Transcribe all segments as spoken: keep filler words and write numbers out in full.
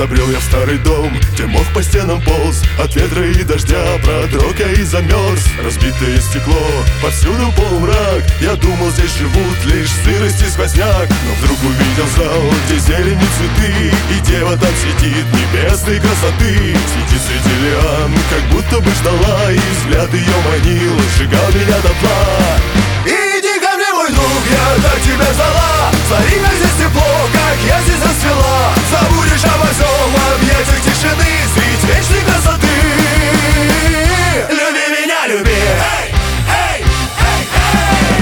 Забрел я в старый дом, где мох по стенам полз, от ветра и дождя продрог я и замерз. Разбитое стекло, повсюду полумрак. Я думал, здесь живут лишь сырость и сквозняк. Но вдруг увидел зал, где зелень и цветы, и дева там сидит небесной красоты. Сидит среди лиан, как будто бы ждала, и взгляд ее манил, сжигал меня дотла. Иди ко мне, мой друг, я так тебя ждала. Смотри, как здесь тепло, как я здесь расцвела. Забудешь обо всем, в объятиях тишины, средь вечной красоты. Люби меня, люби. Эй, эй, эй, эй.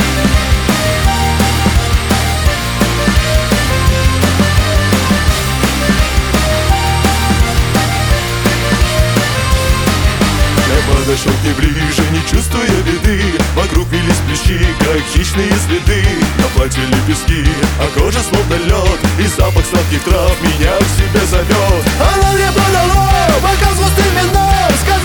Я подошел к ней ближе, не чувствуя беды. Вокруг вились плечи, как хищные следы. На платье лепестки, а кожа словно лед, и запах сладких трав меня к себе зовет. Она мне подала бокал с густым вином.